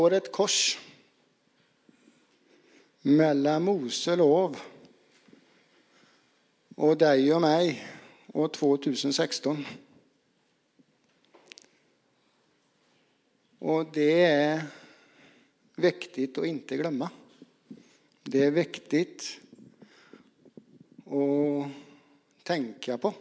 Går ett kors mellan Mose lov och dig och mig och 2016. Och det är viktigt att inte glömma. Det är viktigt att tänka på.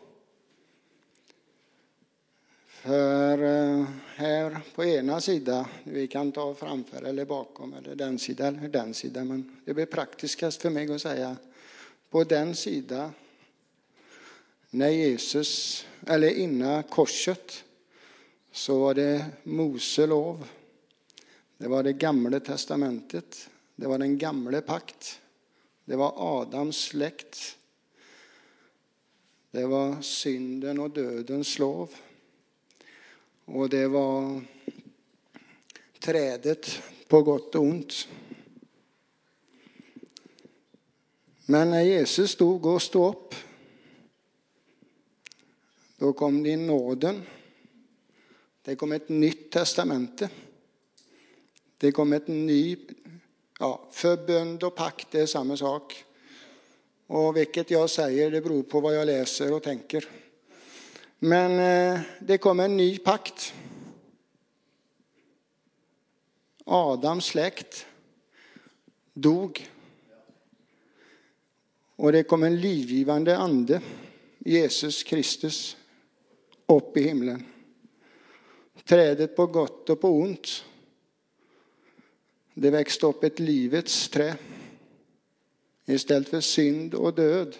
För här på ena sidan, vi kan ta framför eller bakom eller den sidan, men det blir praktiskast för mig att säga på den sidan när Jesus, eller innan korset, så var det Mose lov. Det var det gamla testamentet. Det var den gamla pakt. Det var Adams släkt. Det var synden och dödens lov. Och det var trädet på gott och ont. Men när Jesus stod upp, då kom det nåden. Det kom ett nytt testamente. Det kom ett ny, förbund och pakt, det är samma sak. Och vilket jag säger, det beror på vad jag läser och tänker. Men det kom en ny pakt. Adams släkt dog. Och det kom en livgivande ande, Jesus Kristus, upp i himlen. Trädet på gott och på ont. Det växte upp ett livets trä. Istället för synd och död.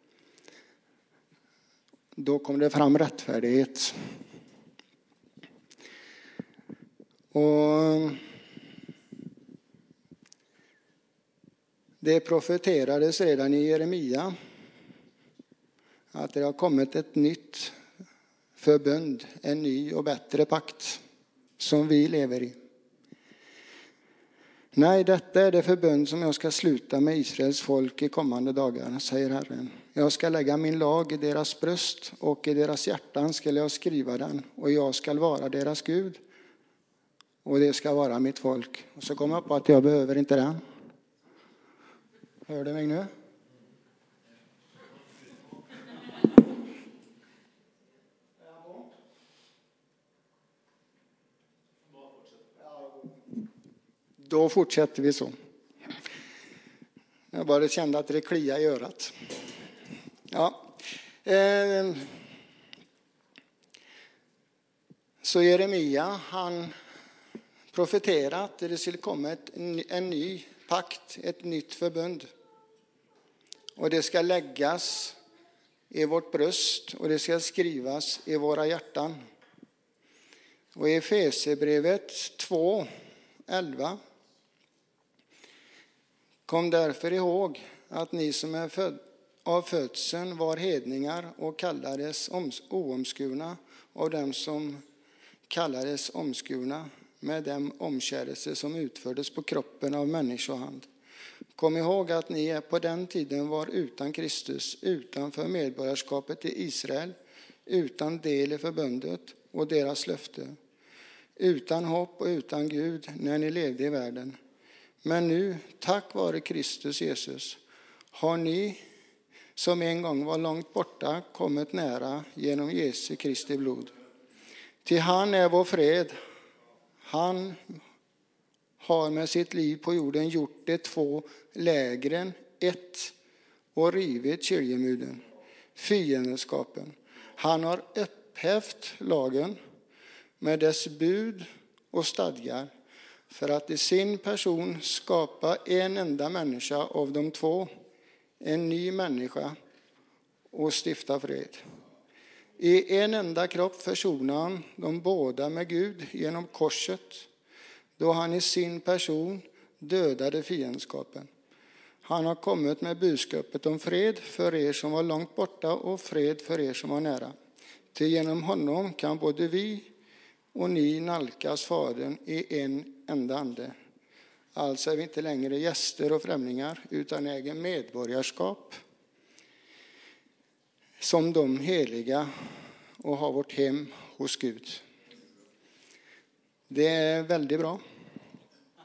Då kom det fram rättfärdighet. Och det profeterades redan i Jeremia att det har kommit ett nytt förbund, en ny och bättre pakt som vi lever i. Nej, detta är det förbund som jag ska sluta med Israels folk i kommande dagar, säger Herren. Jag ska lägga min lag i deras bröst och i deras hjärtan ska jag skriva den. Och jag ska vara deras Gud och det ska vara mitt folk. Och så kommer jag på att jag behöver inte den. Hör du mig nu? Då fortsätter vi så. Jag bara kände att det kliade i örat. Så Jeremia, han profeterade att det skulle komma en ny pakt, ett nytt förbund. Och det ska läggas i vårt bröst och det ska skrivas i våra hjärtan. Och i Efesierbrevet 2:11. Kom därför ihåg att ni som är av födseln var hedningar och kallades oomskurna av dem som kallades omskurna med den omskärelse som utfördes på kroppen av människohand. Kom ihåg att ni på den tiden var utan Kristus, utanför medborgarskapet i Israel, utan del i förbundet och deras löfte, utan hopp och utan Gud när ni levde i världen. Men nu, tack vare Kristus Jesus, har ni som en gång var långt borta kommit nära genom Jesu Kristi blod. Till han är vår fred. Han har med sitt liv på jorden gjort de 2 lägren ett och rivit skiljemuden, fiendskapen. Han har upphävt lagen med dess bud och stadgar för att i sin person skapa en enda människa av de 2, en ny människa, och stifta fred. I en enda kropp försonar han de båda med Gud genom korset, då han i sin person dödade fiendskapen. Han har kommit med budskapet om fred för er som var långt borta och fred för er som var nära. Till genom honom kan både vi och ni nalkas Fadern i en enda ande. Alltså är vi inte längre gäster och främlingar utan äger medborgarskap som de heliga och har vårt hem hos Gud. Det är väldigt bra.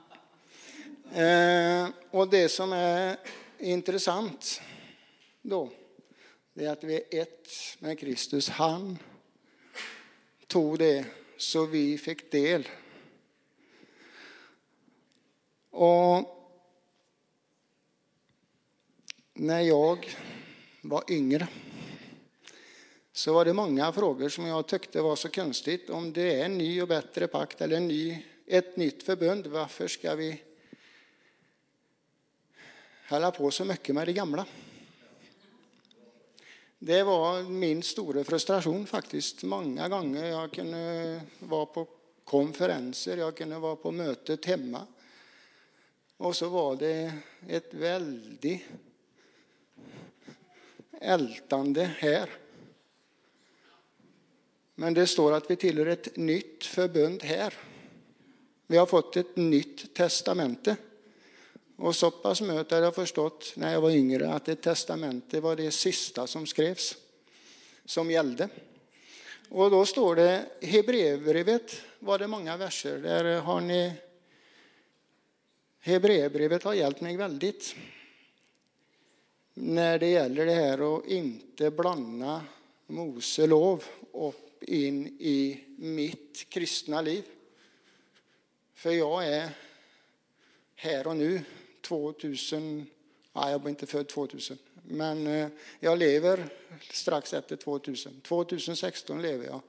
Och det som är intressant då, det är att vi är ett med Kristus. Han tog det så vi fick del. Och när jag var yngre så var det många frågor som jag tyckte var så konstigt. Om det är en ny och bättre pakt eller ett nytt förbund, varför ska vi hålla på så mycket med det gamla? Det var min stora frustration faktiskt. Många gånger jag kunde vara på konferenser, jag kunde vara på mötet hemma. Och så var det ett väldigt ältande här. Men det står att vi tillhör ett nytt förbund här. Vi har fått ett nytt testamente. Och så pass möte har jag förstått när jag var yngre att ett testamente var det sista som skrevs, som gällde. Och då står det, Hebreerbrevet var det många verser. Där har ni, Hebreerbrevet har hjälpt mig väldigt. När det gäller det här att inte blanda Mose lov upp in i mitt kristna liv. För jag är här och nu 2000, jag var inte född 2000, men jag lever strax efter 2000. 2016 lever jag.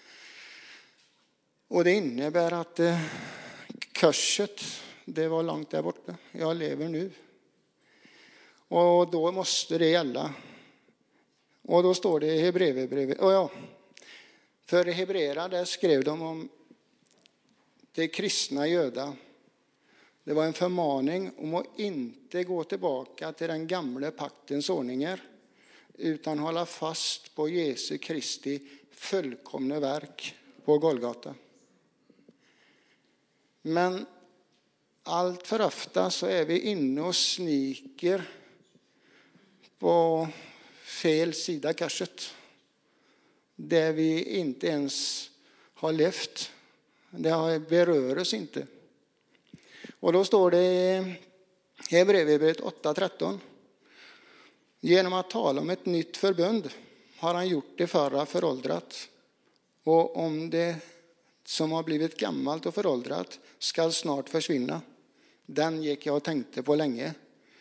Och det innebär att korset, det var långt där borta. Jag lever nu. Och då måste det gälla. Och då står det i Hebreerbrevet. För Hebreerna där skrev de om det kristna Juda. Det var en förmaning om att inte gå tillbaka till den gamla paktens ordningar, utan hålla fast på Jesu Kristi fullkomna verk på Golgata. Men allt för ofta så är vi inne och sniker på fel sida korset. Där vi inte ens har levt. Det berör oss inte. Och då står det i Hebreerbrevet 8:13. Genom att tala om ett nytt förbund har han gjort det förra föråldrat. Och om det som har blivit gammalt och föråldrat ska snart försvinna. Den gick jag och tänkte på länge.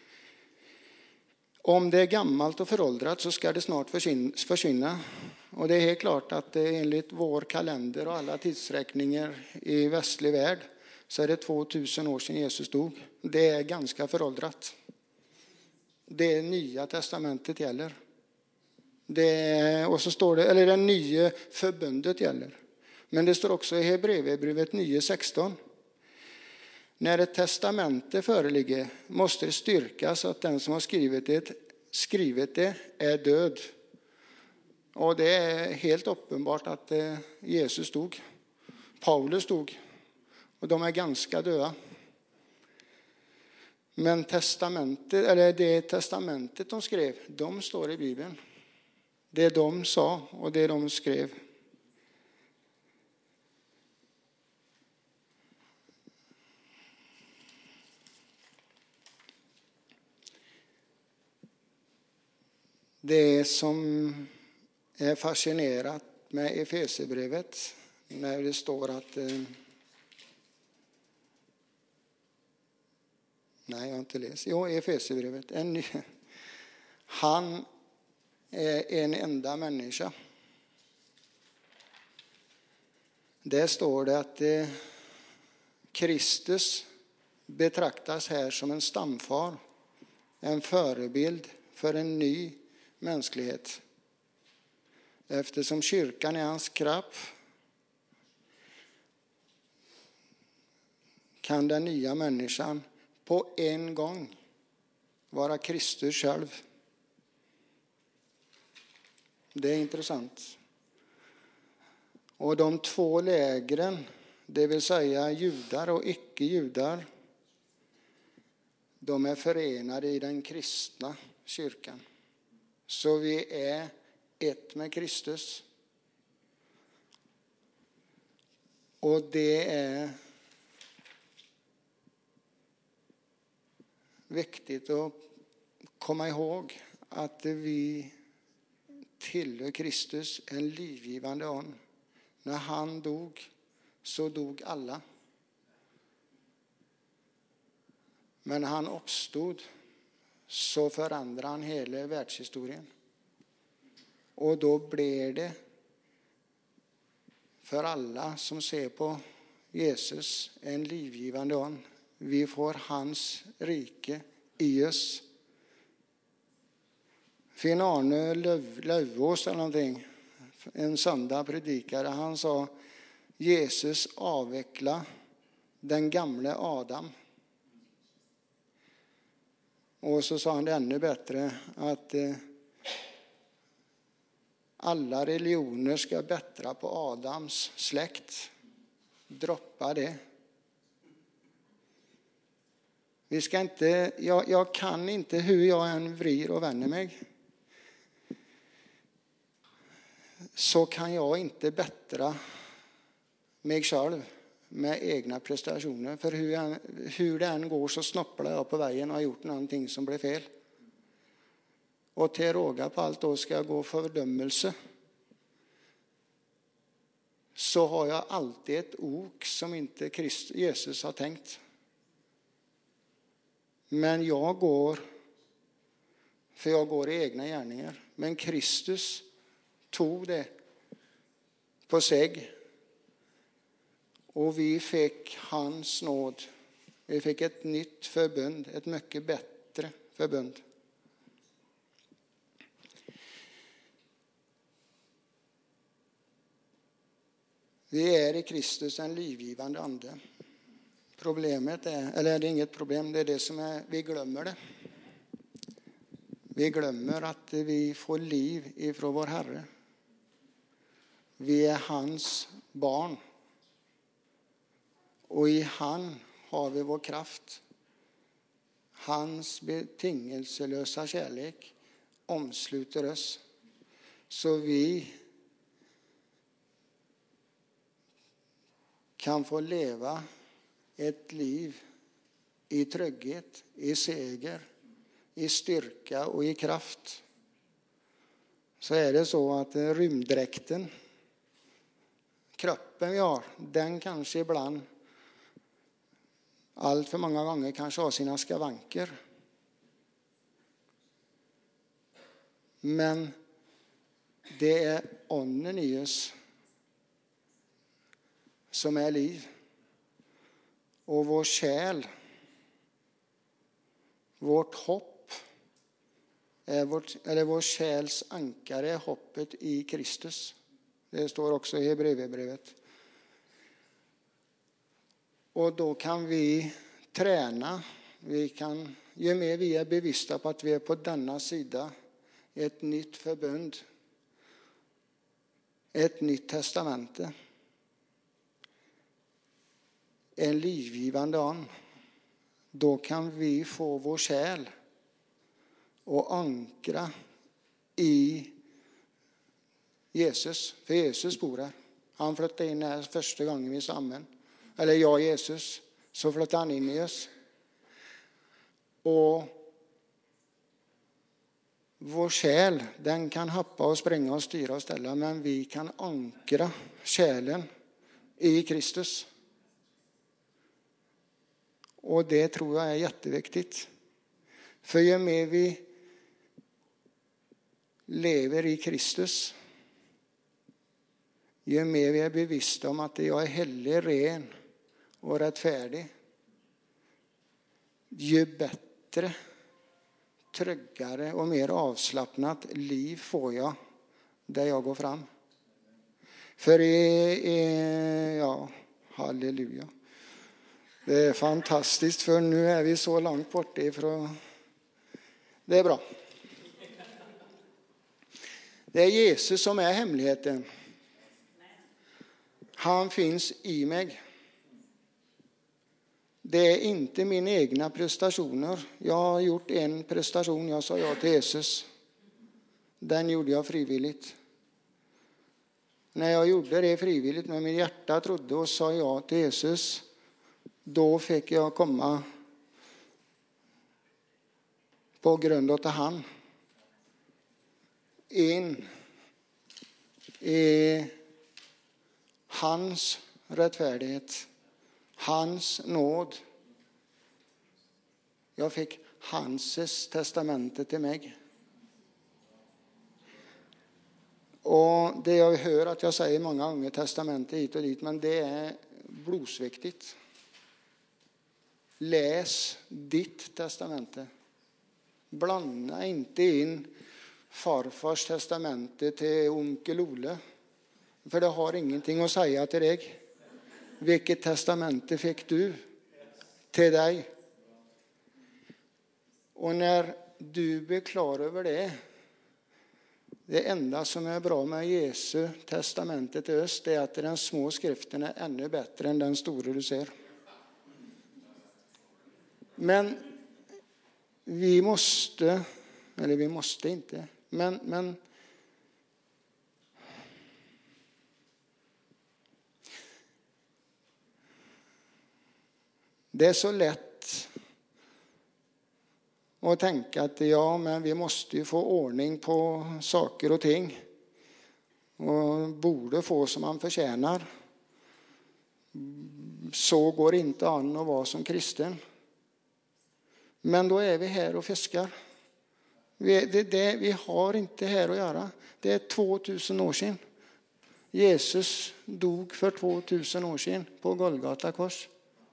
Om det är gammalt och föråldrat så ska det snart försvinna. Och det är helt klart att enligt vår kalender och alla tidsräkningar i västlig värld så är det 2000 år sedan Jesus dog. Det är ganska föråldrat. Det nya testamentet gäller. Och så står det, eller det nya förbundet gäller. Men det står också i Hebreerbrevet 9:16. När ett testamente föreligger måste det styrkas att den som har skrivit det är död. Och det är helt uppenbart att Jesus dog. Paulus dog. Och de är ganska döda. Men det testamentet de skrev, de står i Bibeln. Det de sa och det de skrev. Det som är fascinerat med Efesierbrevet, när det står att nej, jag har inte läst. Efesierbrevet. Han är en enda människa. Där står det att Kristus betraktas här som en stamfar, en förebild för en ny mänsklighet. Eftersom kyrkan är hans kropp kan den nya människan på en gång vara Kristus själv. Det är intressant. Och de två lägren, det vill säga judar och icke-judar, de är förenade i den kristna kyrkan. Så vi är ett med Kristus. Och det är viktigt att komma ihåg att vi tillhör Kristus, en livgivande ande. När han dog så dog alla. Men när han uppstod så förändrade han hela världshistorien. Och då blir det för alla som ser på Jesus en livgivande ande. Vi får hans rike i oss. Finn Arne Lövås eller någonting, en söndag predikare, han sa Jesus avveckla den gamle Adam. Och så sa han det ännu bättre, att alla religioner ska bättra på Adams släkt. Droppa det. Vi ska inte, jag kan inte, hur jag än vrir och vänder mig, så kan jag inte bättra mig själv med egna prestationer. För hur det än går så snopplar jag på vägen och har gjort någonting som blir fel. Och till råga på allt då ska jag gå fördömelse. Så har jag alltid ett ok som inte Jesus har tänkt. Men jag går, för jag går i egna gärningar. Men Kristus tog det på sig. Och vi fick hans nåd. Vi fick ett nytt förbund, ett mycket bättre förbund. Vi är i Kristus en livgivande ande. Problemet är, eller det är inget problem, det är det som är, vi glömmer det. Vi glömmer att vi får liv ifrån vår Herre. Vi är hans barn. Och i han har vi vår kraft. Hans betingelselösa kärlek omsluter oss. Så vi kan få leva ett liv i trygghet, i seger, i styrka och i kraft. Så är det så att rymddräkten, kroppen vi har, den kanske ibland, allt för många gånger, kanske har sina skavanker. Men det är anden i oss som är liv. Och vår själ, vårt hopp, vår själs ankare är hoppet i Kristus. Det står också i Hebreerbrevet. Och då kan vi träna. Ju mer vi är bevissta på att vi är på denna sida, ett nytt förbund, ett nytt testamente, en livgivande ande, då kan vi få vår själ och ankra i Jesus. För Jesus bor här. Han flyttade in här första gången vi samman. Eller jag Jesus. Så flyttade han in i oss. Och vår själ, den kan hoppa och springa och styra och ställa. Men vi kan ankra själen i Kristus. Och det tror jag är jätteviktigt. För ju mer vi lever i Kristus, ju mer vi är bevissta om att jag är helig, ren och rättfärdig, ju bättre, tryggare och mer avslappnat liv får jag där jag går fram. För ja, halleluja. Det är fantastiskt, för nu är vi så långt bort ifrån. Det är bra. Det är Jesus som är hemligheten. Han finns i mig. Det är inte mina egna prestationer. Jag har gjort en prestation. Jag sa ja till Jesus. Den gjorde jag frivilligt. När jag gjorde det frivilligt med min hjärta, trodde och sa ja till Jesus, då fick jag komma på grund av han. In i hans rättfärdighet, hans nåd. Jag fick hans testamente till mig. Och det jag hör att jag säger många gånger testamente hit och dit, men det är blodsviktigt. Läs ditt testamente. Blanda inte in farfars testamente till onkel Olle. För det har ingenting att säga till dig. Vilket testamente fick du till dig? Och när du blir klar över det enda som är bra med Jesu testamentet till oss, det är att den små skriften är ännu bättre än den stora du ser. Men vi måste inte, men det är så lätt att tänka att men vi måste ju få ordning på saker och ting och borde få som man förtjänar. Så går inte an att vara som kristen. Men då är vi här och fiskar. Vi har inte här att göra. Det är 2000 år sedan. Jesus dog för 2000 år sedan på Golgata kors.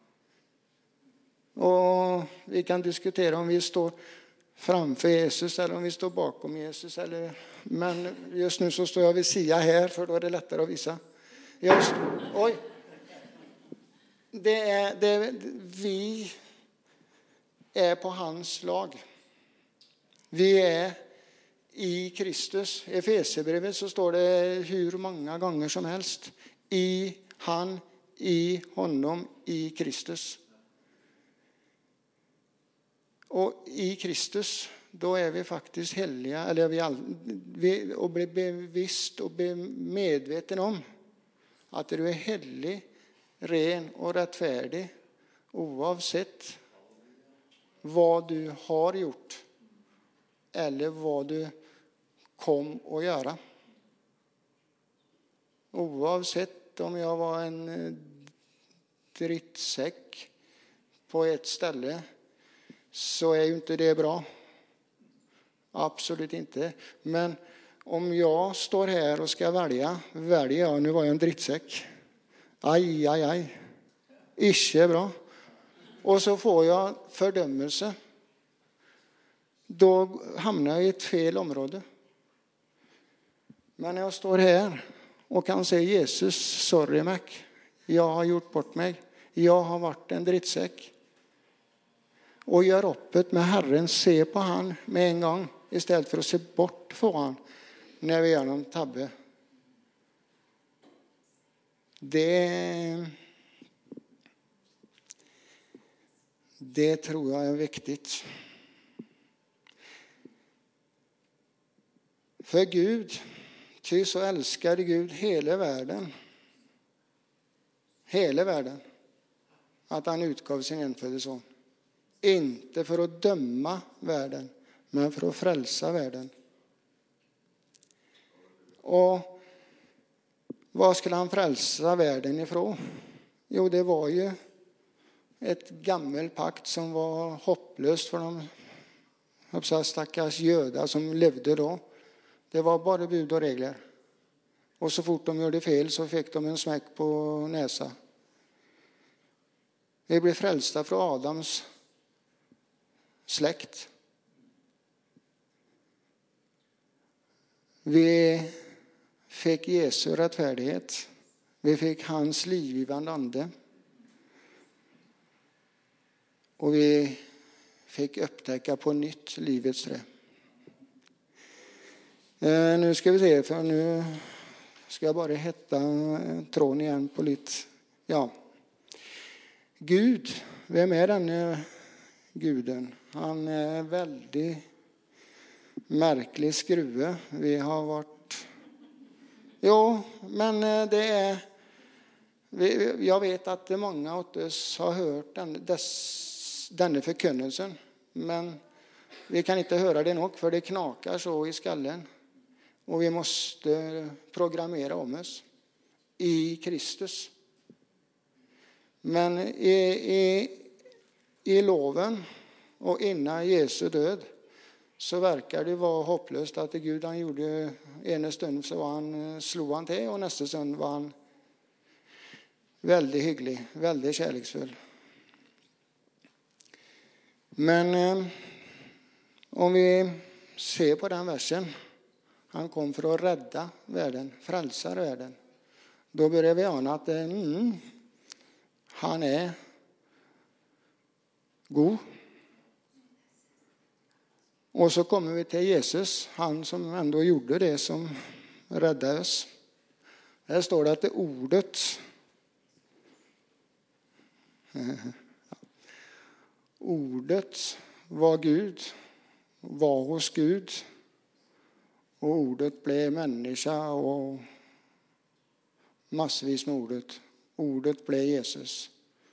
Och vi kan diskutera om vi står framför Jesus eller om vi står bakom Jesus. Men just nu så står jag vid sidan här, för då är det lättare att visa. Vi är på hans lag. Vi är i Kristus. I Efesierbrevet så står det hur många gånger som helst. I han, i honom, i Kristus. Och i Kristus, då är vi faktiskt heliga, och blir bevisst och blir medveten om att du är helig, ren och rättfärdig oavsett vad du har gjort eller vad du kom att göra. Oavsett om jag var en drittsäck på ett ställe, så är ju inte det bra. Absolut inte. Men om jag står här och ska väljer jag, nu var jag en drittsäck. Aj. Inte bra. Och så får jag fördömelse. Då hamnar jag i ett fel område. Men när jag står här och kan säga Jesus, sorry Mac, jag har gjort bort mig. Jag har varit en drittsäck. Och gör öppet med Herren, se på han med en gång istället för att se bort från han när vi gör någon tabbe. Det tror jag är viktigt. För Gud, ty så älskade Gud hela världen, att han utgav sin enfödde son. Inte för att döma världen, men för att frälsa världen. Och vad skulle han frälsa världen ifrån? Jo, det var ju ett gammel pakt som var hopplöst för de stackars judar som levde då. Det var bara bud och regler. Och så fort de gjorde fel så fick de en smäck på näsa. Vi blev frälsta från Adams släkt. Vi fick Jesu rättfärdighet. Vi fick hans livgivande ande. Och vi fick upptäcka på nytt livets trä. Nu ska vi se, för nu ska jag bara hitta tråden igen på lite. Ja. Gud, vem är den guden? Han är väldigt märklig skruve. Vi har varit... Jo, men det är... Jag vet att många av oss har hört denna förkunnelsen. Men Vi kan inte höra det nog, för det knakar så i skallen. Och vi måste programmera om oss i Kristus. Men i loven och innan Jesu död så verkar det vara hopplöst att Gud han gjorde ena stund så slog han till och nästa stund var han väldigt hygglig, väldigt kärleksfull. Men om vi ser på den versen, han kom för att rädda världen, frälsa världen. Då börjar vi ana att han är god. Och så kommer vi till Jesus, han som ändå gjorde det som räddade oss. Här står det att det ordet var Gud, var hos Gud. Och ordet blev människa och massvis med ordet. Ordet blev Jesus.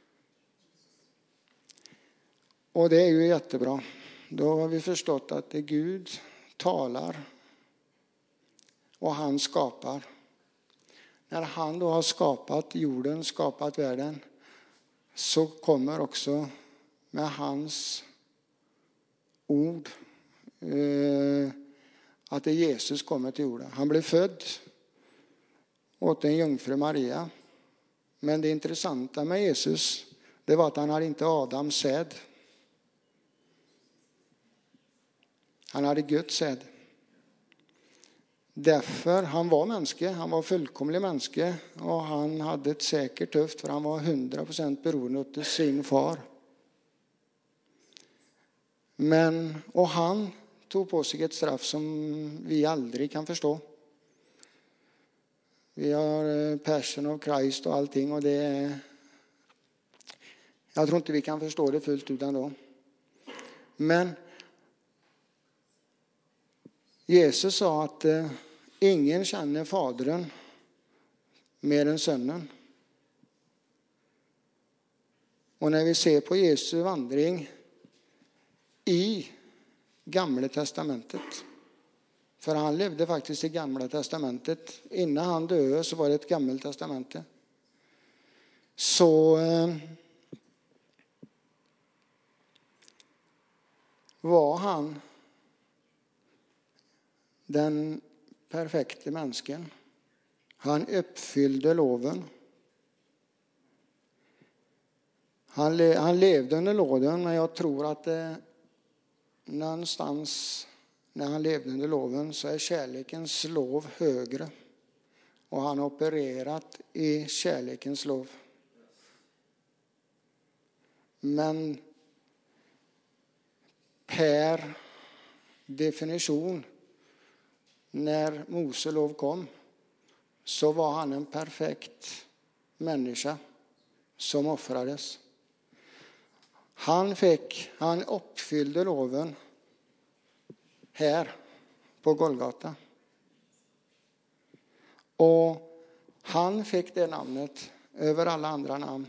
Och det är ju jättebra. Då har vi förstått att det Gud talar och han skapar. När han då har skapat jorden, skapat världen, så kommer också med hans ord att det Jesus kommer till jorden. Han blev född åt en jungfru Maria. Men det intressanta med Jesus, det var att han hade inte Adams säd. Han hade Guds säd. Därför, han var mänske, han var fullkomlig mänske och han hade ett säkert tufft för han var 100% beroende av sin far. Och han tog på sig ett straff som vi aldrig kan förstå. Vi har Passion of Christ och allting och jag tror inte vi kan förstå det fullt ut ändå. Men Jesus sa att ingen känner Fadern mer än Sonen. Och när vi ser på Jesu vandring i Gamla testamentet, för han levde faktiskt i Gamla testamentet. Innan han döde så var det ett Gammalt testamente. Så var han den perfekta människan. Han uppfyllde loven. Han levde under loven, men jag tror att någonstans när han levde under loven så är kärlekens lov högre. Och han har opererat i kärlekens lov. Men per definition, när Mose lov kom, så var han en perfekt människa som offrades. Han uppfyllde loven här på Golgata. Och han fick det namnet över alla andra namn.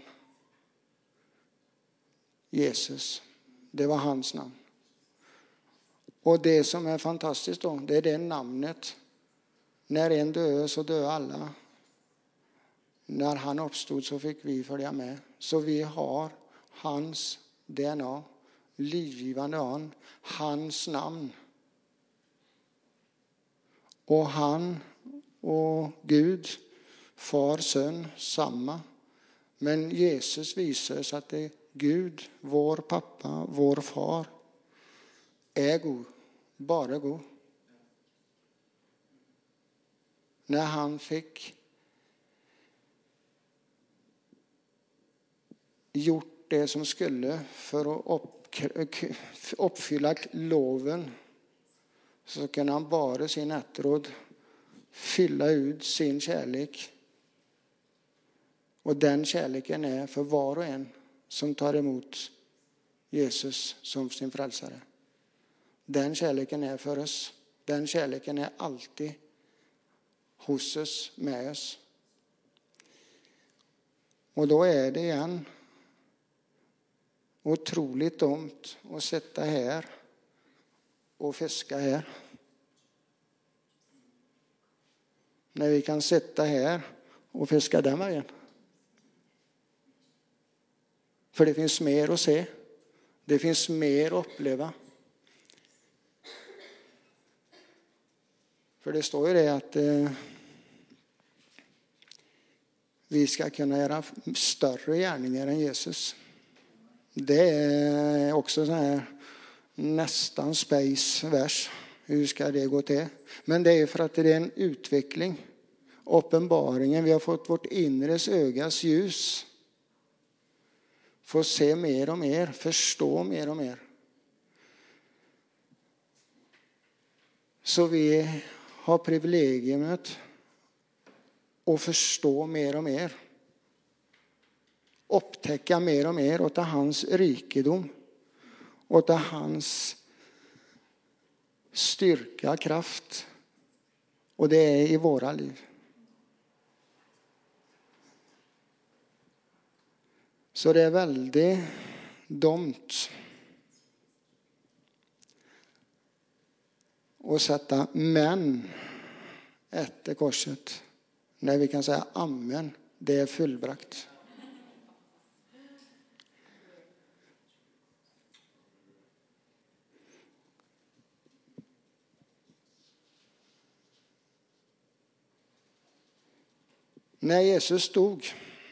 Jesus. Det var hans namn. Och det som är fantastiskt då, det är det namnet. När en dör så dör alla. När han uppstod så fick vi följa med. Så vi har hans DNA, livgivande an, hans namn. Och han och Gud, far, son, samma. Men Jesus visar oss att det är Gud, vår pappa, vår far, är god, bara god. När han fick gjort det som skulle för att uppfylla loven, så kan han bara sin efterråd fylla ut sin kärlek. Och den kärleken är för var och en som tar emot Jesus som sin frälsare. Den kärleken är för oss. Den kärleken är alltid hos oss, med oss. Och då är det igen otroligt dumt att sitta här och fiska här? När vi kan sitta här och fiska den vägen. För det finns mer att se. Det finns mer att uppleva. För det står ju det att vi ska kunna göra större gärningar än Jesus. Det är också så här nästan space vers. Hur ska det gå till? Men det är för att det är en utveckling. Uppenbaringen, vi har fått vårt inres ögas ljus. Få se mer och mer, förstå mer och mer. Så vi har privilegiet att förstå mer och mer. Upptäcka mer och mer åt hans rikedom. Åt hans styrka, kraft. Och det är i våra liv. Så det är väldigt dumt att sätta men efter korset. När vi kan säga amen, det är fullbrakt. När Jesus stod,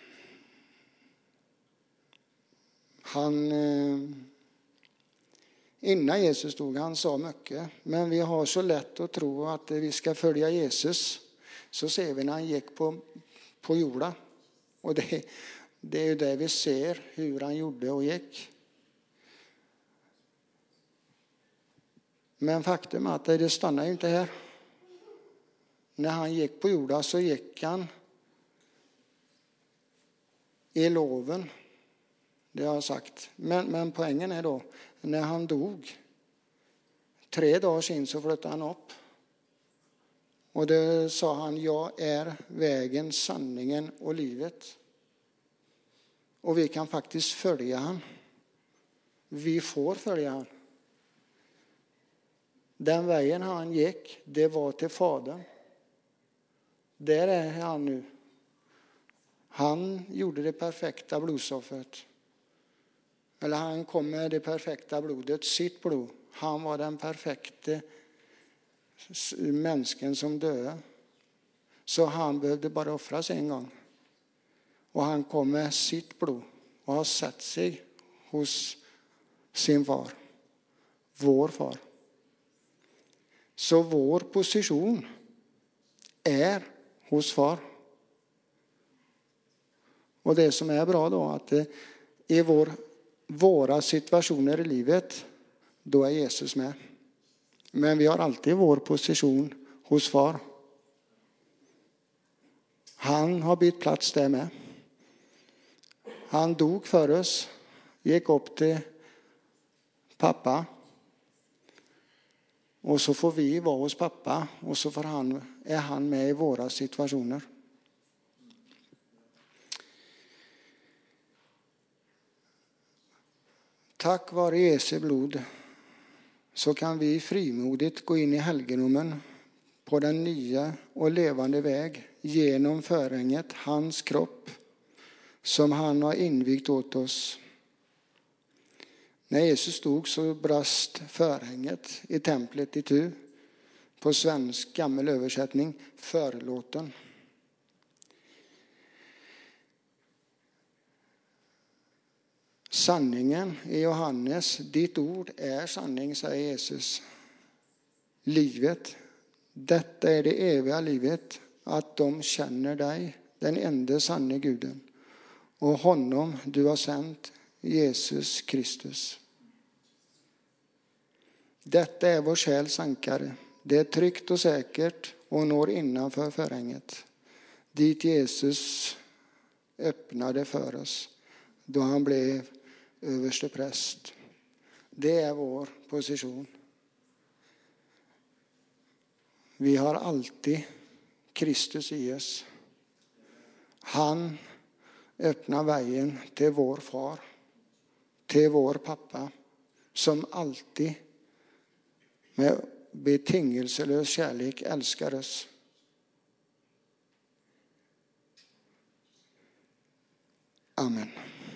innan Jesus stod, han sa mycket. Men vi har så lätt att tro att vi ska följa Jesus. Så ser vi när han gick på jorden. Och det är ju det vi ser, hur han gjorde och gick. Men faktum är att det stannar ju inte här. När han gick på jorden så gick han i loven. Det har jag sagt. Men poängen är då, när han dog, 3 dagar sedan så flyttade han upp. Och det sa han, jag är vägen, sanningen och livet. Och vi kan faktiskt följa han. Vi får följa han. Den vägen han gick, det var till Fadern. Där är han nu. Han gjorde det perfekta blodsoffret. Eller han kom med det perfekta blodet, sitt blod. Han var den perfekte människan som döde. Så han behövde bara offras en gång. Och han kom med sitt blod och har satt sig hos sin far. Vår far. Så vår position är hos far. Och det som är bra då, att i våra situationer i livet, då är Jesus med. Men vi har alltid vår position hos far. Han har bytt plats där med. Han dog för oss, gick upp till pappa. Och så får vi vara hos pappa och så är han med i våra situationer. Tack vare Jesu blod så kan vi frimodigt gå in i helgedomen på den nya och levande väg genom förhänget, hans kropp, som han har invigt åt oss. När Jesus stod så brast förhänget i templet itu. På svensk gammal översättning, förlåten. Sanningen i Johannes, ditt ord är sanning, säger Jesus. Livet, detta är det eviga livet, att de känner dig, den enda sanne Guden, och honom du har sänt, Jesus Kristus. Detta är vår själs ankare. Det är tryggt och säkert och når innanför förhänget. Dit Jesus öppnade för oss då han blev överste präst. Det är vår position. Vi har alltid Kristus i oss. Han öppnar vägen till vår far, till vår pappa, som alltid med betingelselös kärlek älskar oss. Amen.